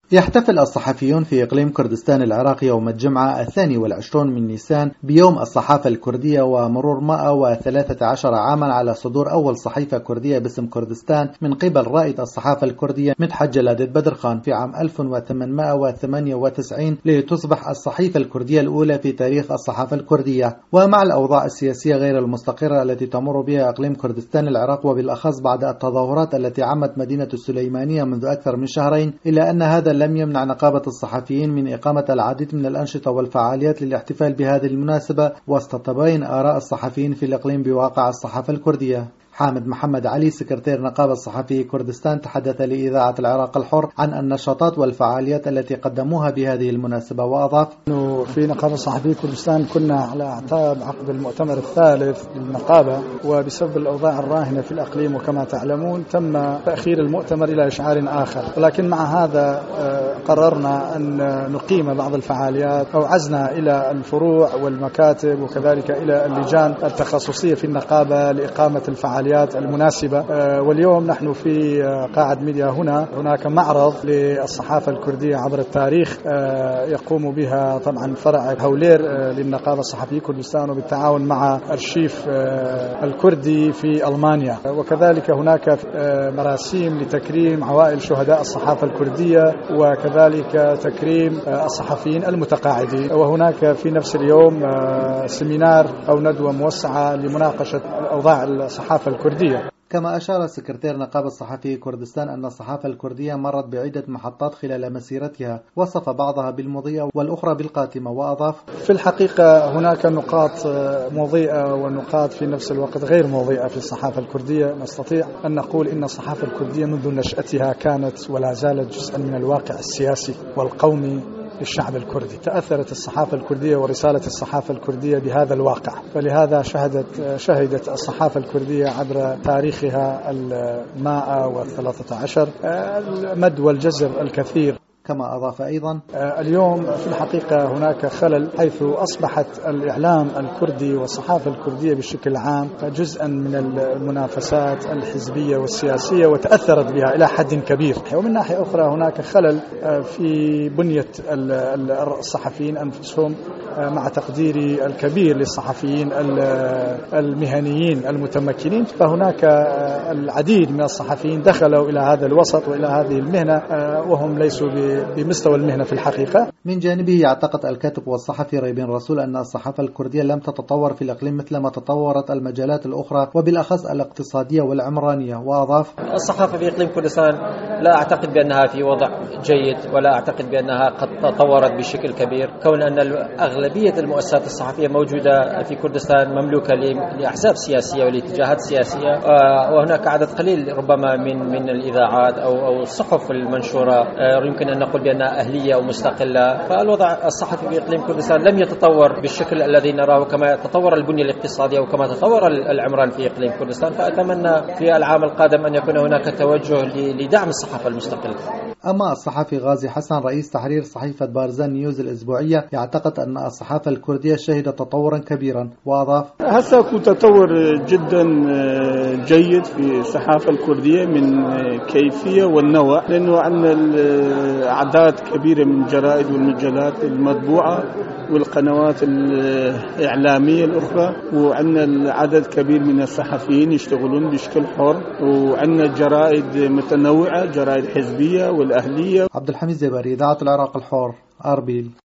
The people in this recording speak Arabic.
يحتفل الصحفيون في إقليم كردستان العراق يوم الجمعة 22 من نيسان بيوم الصحافة الكردية، ومرور 113 عاما على صدور أول صحيفة كردية باسم كردستان من قبل رائد الصحافة الكردية مدحت جلادة بدر خان في عام 1898 لتصبح الصحيفة الكردية الأولى في تاريخ الصحافة الكردية. ومع الأوضاع السياسية غير المستقرة التي تمر بها إقليم كردستان العراق، وبالأخص بعد التظاهرات التي عمت مدينة السليمانية منذ أكثر من شهرين، إلا أن هذا لم يمنع نقابة الصحفيين من إقامة العديد من الأنشطة والفعاليات للاحتفال بهذه المناسبة وسط تباين آراء الصحفيين في الإقليم بواقع الصحافة الكردية. حامد محمد علي سكرتير نقابة صحفي كردستان تحدث لإذاعة العراق الحر عن النشاطات والفعاليات التي قدموها بهذه المناسبة، وأضاف أنه في نقابة صحفي كردستان كنا على أعتاب عقد المؤتمر الثالث للنقابة، وبسبب الأوضاع الراهنة في الأقليم وكما تعلمون تم تأخير المؤتمر إلى إشعار آخر، ولكن مع هذا قررنا أن نقيم بعض الفعاليات أو عزنا إلى الفروع والمكاتب وكذلك إلى اللجان التخصصية في النقابة لإقامة الفعاليات المناسبة. واليوم نحن في قاعة ميديا هناك معرض للصحافة الكردية عبر التاريخ يقوم بها طبعا فرع هولير للنقابة الصحفية كردستان وبالتعاون مع أرشيف الكردي في ألمانيا، وكذلك هناك مراسيم لتكريم عوائل شهداء الصحافة الكردية وكذلك تكريم الصحفيين المتقاعدين. وهناك في نفس اليوم سيمينار أو ندوة موسعة لمناقشة أوضاع الصحافة الكردية. كما أشار سكرتير نقابة صحفي كردستان أن الصحافة الكردية مرت بعدة محطات خلال مسيرتها، وصف بعضها بالمضيئة والأخرى بالقاتمة، وأضاف في الحقيقة هناك نقاط مضيئة ونقاط في نفس الوقت غير مضيئة في الصحافة الكردية. نستطيع أن نقول إن الصحافة الكردية منذ نشأتها كانت ولا زالت جزءا من الواقع السياسي والقومي للشعب الكردي. تأثرت الصحافة الكردية ورسالة الصحافة الكردية بهذا الواقع، فلهذا شهدت الصحافة الكردية عبر تاريخها 113 المد والجزر الكثير. كما أضاف أيضا اليوم في الحقيقة هناك خلل، حيث أصبحت الإعلام الكردي والصحافة الكردية بشكل عام جزءا من المنافسات الحزبية والسياسية وتأثرت بها إلى حد كبير. ومن ناحية أخرى هناك خلل في بنية الصحفيين أنفسهم، مع تقديري الكبير للصحفيين المهنيين المتمكنين، فهناك العديد من الصحفيين دخلوا إلى هذا الوسط وإلى هذه المهنة وهم ليسوا بمستوى المهنة في الحقيقة. من جانبه يعتقد الكاتب والصحفي ريبين رسول أن الصحافة الكردية لم تتطور في الإقليم مثل ما تطورت المجالات الأخرى وبالأخص الاقتصادية والعمرانية، وأضاف الصحافة في إقليم كردستان لا أعتقد بأنها في وضع جيد، ولا أعتقد بأنها قد تطورت بشكل كبير، كون أن أغلبية المؤسسات الصحفية موجودة في كردستان مملوكة لأحزاب سياسية ولاتجاهات سياسية، وهناك عدد قليل ربما من الإذاعات أو الصحف المنشورة يمكن أن نقول بأنها أهلية ومستقلة. فالوضع الصحفي في إقليم كردستان لم يتطور بالشكل الذي نراه كما تطور البنية الاقتصادية وكما تطور العمران في إقليم كردستان. فأتمنى في العام القادم أن يكون هناك توجه لدعم الصحافة المستقلة. أما الصحفي غازي حسن رئيس تحرير صحيفة بارزان نيوز الأسبوعية يعتقد أن الصحافة الكردية شهدت تطورا كبيرا، وأضاف هسه تطور جدا جيد في الصحافة الكردية من كيفية والنوع، لأنه عندنا أعداد كبيرة من الجرائد والمجلات المطبوعة والقنوات الإعلامية الأخرى، وعندنا عدد كبير من الصحفيين يشتغلون بشكل حر، وعندنا جرائد متنوعة، جرائد حزبية والأهلية. عبد الحميد زباري، إذاعة العراق الحر، أربيل.